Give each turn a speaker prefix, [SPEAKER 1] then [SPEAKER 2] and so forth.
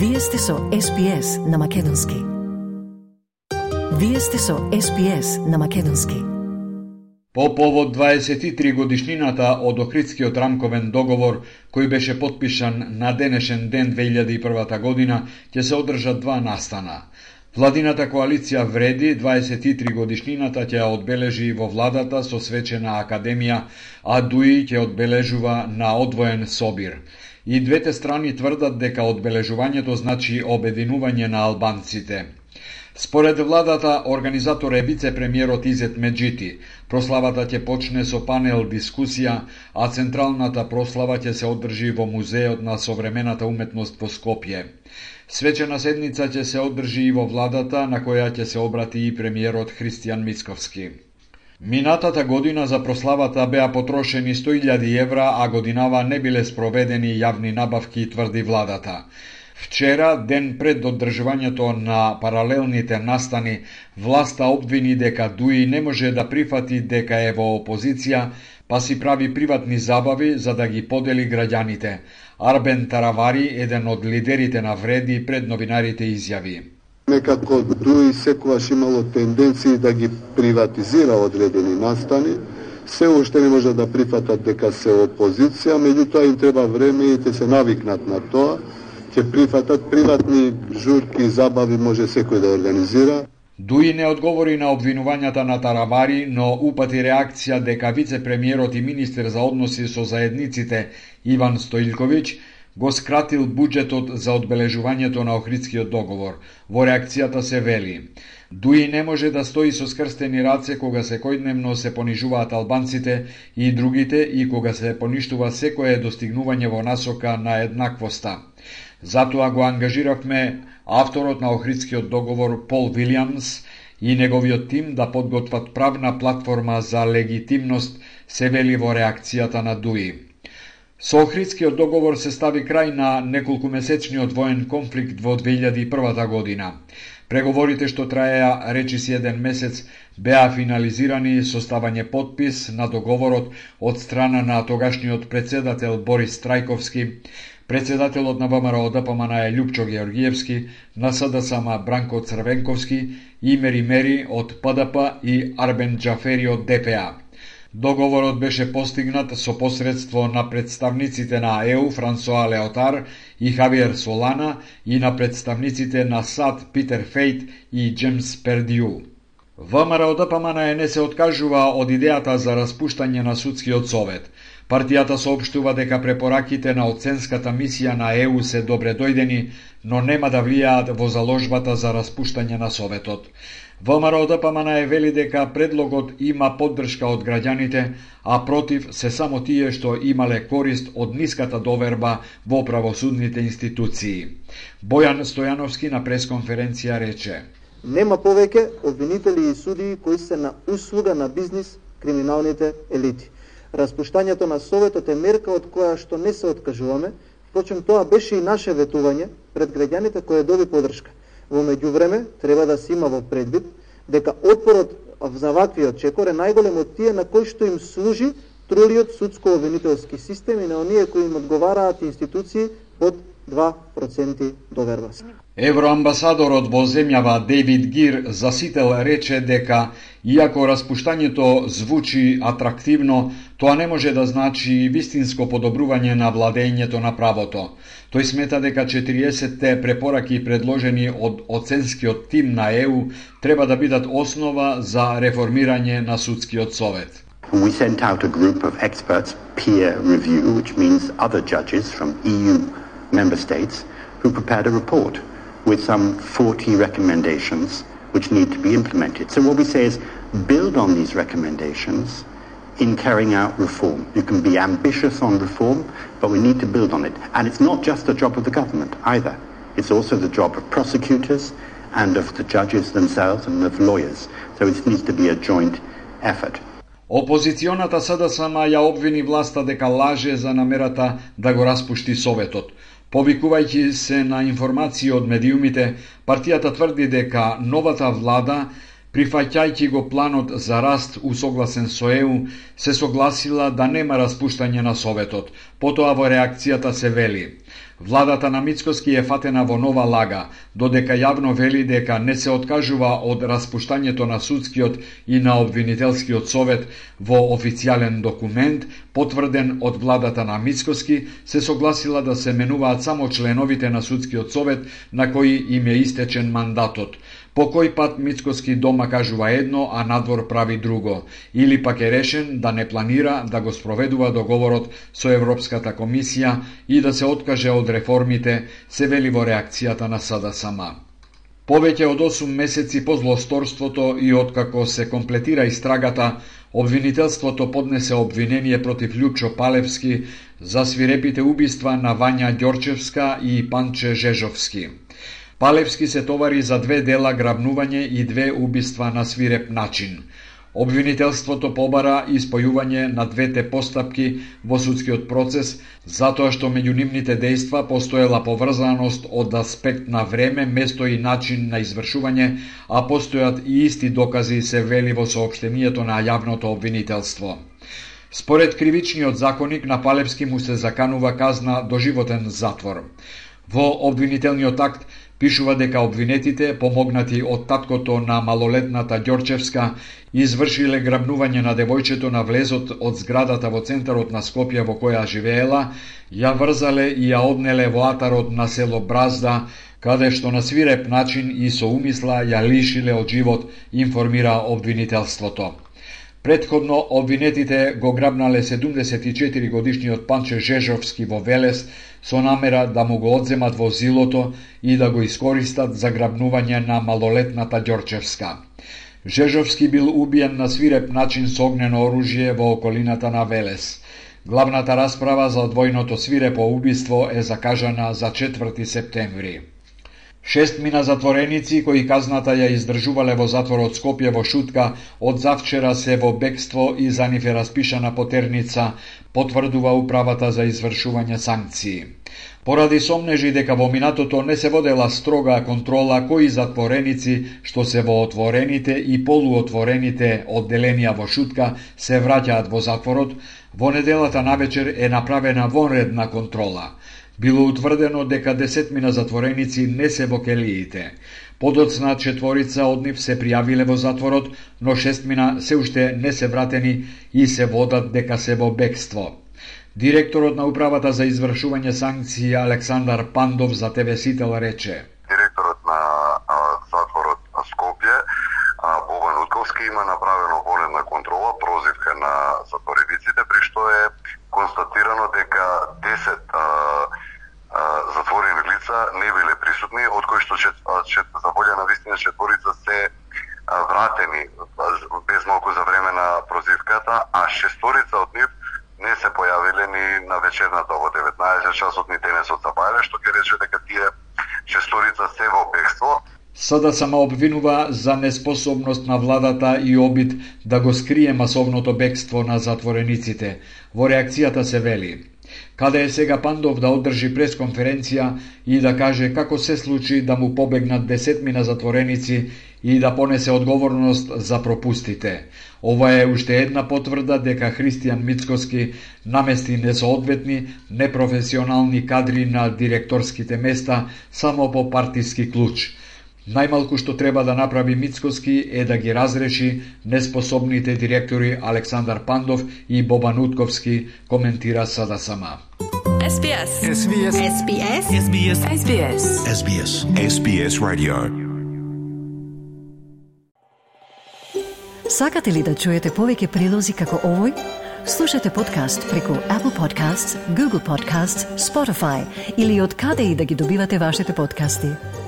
[SPEAKER 1] Вие сте со SPS на Македонски. Вие сте со SPS на Македонски.
[SPEAKER 2] По повод 23 годишнината од Охридскиот рамковен договор, кој беше потпишан на денешен ден 2001 година, ќе се одржат два настана. Владината коалиција Вреди 23 годишнината ќе одбележи во владата со свечена академија, а Дуи ќе одбележува на одвоен собир. И двете страни тврдат дека одбележувањето значи обединување на албанците. Според владата, организатор е вице-премиерот Изет Меджити. Прославата ќе почне со панел дискусија, а централната прослава ќе се одржи во Музеот на современата уметност во Скопје. Свечена седница ќе се одржи и во владата, на која ќе се обрати и премиерот Христијан Мицковски. Минатата година за прославата беа потрошени 100.000 евра, а годинава не биле спроведени јавни набавки, тврди владата. Вчера, ден пред одржувањето на паралелните настани, власта обвини дека Дуи не може да прифати дека е во опозиција, па си прави приватни забави за да ги подели граѓаните. Арбен Таравари, еден од лидерите на Вреди, пред новинарите изјави:
[SPEAKER 3] Некако Дуи секогаш имало тенденции да ги приватизира одредени настани, се уште не може да прифатат дека се опозиција, меѓутоа им треба време и те се навикнат на тоа. Ќе прифатат приватни журки и забави, може секој да организира.
[SPEAKER 2] Дуи не одговори на обвинувањата на Таравари, но упати реакција дека вице-премиерот и министер за односи со заедниците Иван Стоилковиќ го скратил буџетот за одбележувањето на Охридскиот договор. Во реакцијата се вели: Дуи не може да стои со скрстени раце кога секојдневно се понижуваат албанците и другите и кога се поништува секое достигнување во насока на еднаквоста. Затоа го ангажиравме авторот на Охридскиот договор Пол Вилијамс и неговиот тим да подготват правна платформа за легитимност, се вели во реакцијата на Дуи. Со Охридскиот договор се стави крај на неколкумесечниот воен конфликт во 2001 година. Преговорите што траеа речиси еден месец беа финализирани со ставање потпис на договорот од страна на тогашниот председател Борис Трајковски, председателот на ВМРО-ДПМН е Љупчо Георгиевски, на СДСМ Бранко Црвенковски, Имери Мери од ПДП и Арбен Џафери од ДПА. Договорот беше постигнат со посредство на представниците на ЕУ Франсоа Леотар и Хавиер Солана и на представниците на САД Питер Фейт и Джеймс Пердиу. ВМРО-ДПМН не се откажува од идејата за распуштање на судскиот совет. Партијата соопштува дека препораките на оценската мисија на ЕУ се добре дојдени, но нема да влијаат во заложбата за распуштање на советот. ВМРО-ДПМН вели дека предлогот има поддршка од граѓаните, а против се само тие што имале корист од ниската доверба во правосудните институции. Бојан Стојановски на пресконференција рече:
[SPEAKER 4] Нема повеќе обвинители и судии кои се на услуга на бизнис криминалните елити. Распуштањето на Советот е мерка од која што не се откажуваме, впрочем тоа беше и наше ветување пред граѓаните кој доби поддршка. Во меѓувреме треба да се има во предвид дека отпорот за ваквиот чекор е најголем од тие на кои што им служи трулиот судско-обвинителски систем и на оние кои им одговараат институции под 2% доверба.
[SPEAKER 2] Евроамбасадорот во земјава Дейвид Гир засител рече дека иако распуштањето звучи атрактивно, тоа не може да значи вистинско подобрување на владењето на правото. Тој смета дека 40-те препораки предложени од оценскиот тим на ЕУ треба да бидат основа за реформирање на судскиот совет.
[SPEAKER 5] We sent out a group of experts, peer review, which means other judges from EU member states, who prepared a report with some 40 recommendations which need to be implemented. So what we say is build on these recommendations in carrying out reform. You can be ambitious on reform, but we need to build on it. And it's not just the job of the government either. It's also the job of prosecutors and of the judges themselves and of lawyers. So it needs to be a joint effort.
[SPEAKER 2] Опозиционата СДСМ ја обвини власта дека лаже за намерата да го распушти Советот. Повикувајќи се на информации од медиумите, партијата тврди дека новата влада, прифаќајќи го планот за раст усогласен со ЕУ, се согласила да нема распуштање на Советот. Потоа во реакцијата се вели: Владата на Мицкоски е фатена во нова лага, додека јавно вели дека не се откажува од распуштањето на судскиот и на обвинителскиот совет во официјален документ, потврден од владата на Мицкоски, се согласила да се менуваат само членовите на судскиот совет на кои им е истечен мандатот. По кој пат Мицкоски дома кажува едно, а надвор прави друго, или пак е решен да не планира да го спроведува договорот со Европската комисија и да се откаже од реформите, се вели во реакцијата на СДСМ. Повеќе од 8 месеци по злосторството и откако се комплетира истрагата, обвинителството поднесе обвинение против Лјупчо Палевски за свирепите убиства на Вања Ѓорчевска и Панче Жежовски. Палевски се товари за 2 дела грабнување и 2 убиства на свиреп начин. Обвинителството побара испојување на 2 постапки во судскиот процес, затоа што меѓу нивните дејства постоела поврзаност од аспект на време, место и начин на извршување, а постојат и исти докази, се вели во соопштението на јавното обвинителство. Според кривичниот законник на Палевски му се заканува казна доживотен затвор. Во обвинителниот акт пишува дека обвинетите, помогнати од таткото на малолетната Ѓорчевска, извршиле грабнување на девојчето на влезот од зградата во центарот на Скопје во која живеела, ја врзале и ја однеле во атарот на село Бразда, каде што на свиреп начин и со умисла ја лишиле од живот, информира обвинителството. Претходно, обвинетите го грабнале 74 годишниот Панче Жежовски во Велес со намера да му го одземат возилото и да го искористат за грабнување на малолетната Ѓорчевска. Жежовски бил убиен на свиреп начин со огнено оружје во околината на Велес. Главната расправа за двојното свирепо убиство е закажана за 4 септември. 6 мина затвореници кои казната ја издржувале во затворот Скопје во шутка, од завчера се во бегство и за нив е распишана потерница, потврдува управата за извршување санкции. Поради сомнежи дека во минатото не се водела строга контрола кои затвореници што се во отворените и полуотворените одделенија во шутка се враќаат во затворот, во неделата навечер е направена вонредна контрола. Било утврдено дека 10 мина затвореници не се во келиите. Подоцна 4 од нив се пријавиле во затворот, но 6 мина се уште не се вратени и се водат дека се во бегство. Директорот на управата за извршување санкции Александар Пандов за ТВ Сител рече:
[SPEAKER 6] Директорот на затворот Скопје Бобан Утковски има направено вонредна контрола, прозивка на затворениците, при што е констатирано дека 10 затворени лица не биле присутни, од кои што за волја на вистина 4 се вратени без малку за време на прозивката, а 6 од нив не се појавиле ни на вечерната во 19 часот, ни денесот забајле, што ќе рече дека тие 6 се во бегство.
[SPEAKER 2] СДСМ обвинува за неспособност на владата и обид да го скрие масовното бегство на затворениците. Во реакцијата се вели: каде е сега Пандов да одржи пресконференција и да каже како се случи да му побегнат 10 мина затвореници и да понесе одговорност за пропустите. Ова е уште една потврда дека Христијан Мицкоски намести несоодветни, непрофесионални кадри на директорските места само по партиски клуч. Најмалку што треба да направи Мицкоски е да ги разреши неспособните директори Александар Пандов и Бобан Утковски, коментира СДСМ.
[SPEAKER 7] SBS.
[SPEAKER 8] SBS.
[SPEAKER 7] SBS.
[SPEAKER 8] SBS.
[SPEAKER 7] SBS.
[SPEAKER 8] SBS. SBS Radio.
[SPEAKER 1] Сакате ли да чуете повеќе прилози како овој? Слушате подкаст преку Apple Podcasts, Google Podcasts, Spotify или од каде и да ги добивате вашите подкасти.